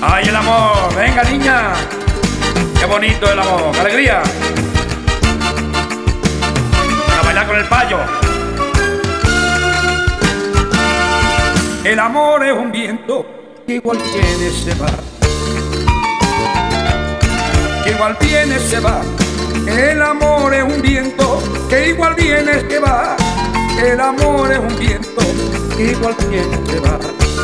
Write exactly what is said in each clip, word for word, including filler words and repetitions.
¡Ay, el amor! ¡Venga, niña! ¡Qué bonito el amor! ¡Qué alegría! A bailar con el payo. El amor es un viento que igual viene y se va, que igual viene y se va. El amor es un viento que igual viene y se va. El amor es un viento que igual viene y se va,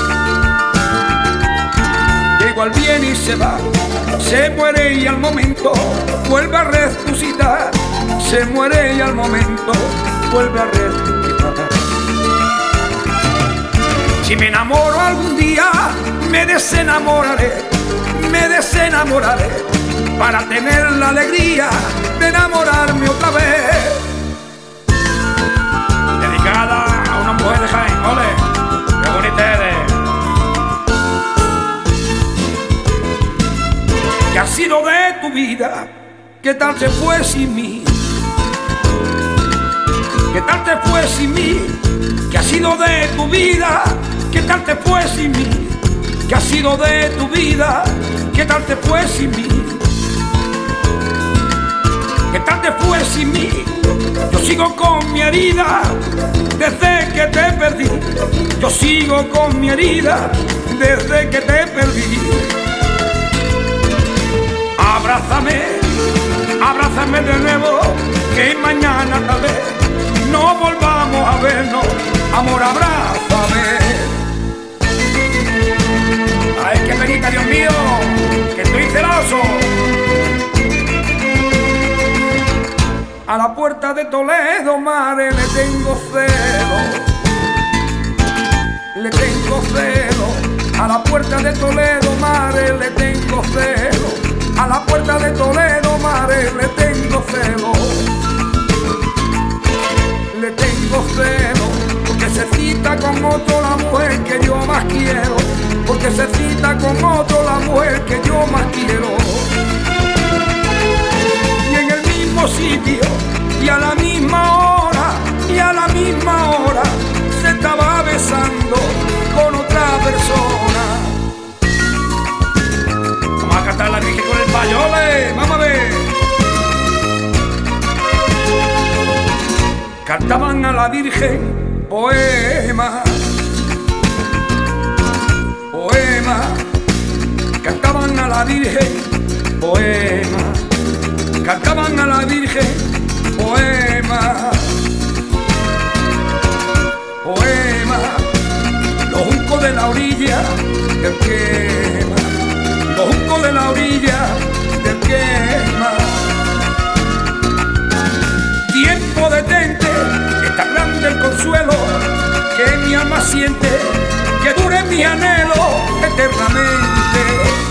que igual viene y se va. Se muere y al momento vuelve a resucitar. Se muere y al momento vuelve a resucitar. Si me enamoro algún día, me desenamoraré, me desenamoraré, para tener la alegría de enamorarme otra vez. Dedicada a una mujer de Jaén, ole, qué bonita eres. ¿Qué ha sido de tu vida? ¿Qué tal te fue sin mí? ¿Qué tal te fue sin mí? ¿Qué ha sido de tu vida? ¿Qué tal te fue sin mí? ¿Qué ha sido de tu vida? ¿Qué tal te fue sin mí? ¿Qué tal te fue sin mí? Yo sigo con mi herida desde que te perdí. Yo sigo con mi herida desde que te perdí. Abrázame, abrázame de nuevo, que mañana tal vez no volvamos a vernos. Amor, abrázame. Ay, qué penita, Dios mío, que estoy celoso. A la puerta de Toledo, mare, le tengo celo, le tengo celo. A la puerta de Toledo, mare, le tengo celo. A la puerta de Toledo, mare, le tengo celo, le tengo celo, porque se cita con otro la mujer que yo más quiero, porque se cita con otro la mujer que yo más quiero. Y en el mismo sitio, y a la misma hora, y a la misma hora, se estaba besando con otra persona. Vamos a cantar la Virgen con el payole, vamos a ver. Cantaban a la Virgen poemas, poemas. Cantaban a la Virgen poemas, cantaban a la Virgen poemas, poemas. Los juncos de la orilla del quema, los juncos de la orilla del quema. Tiempo detente, está grande el consuelo que mi alma siente, que dure mi anhelo eternamente.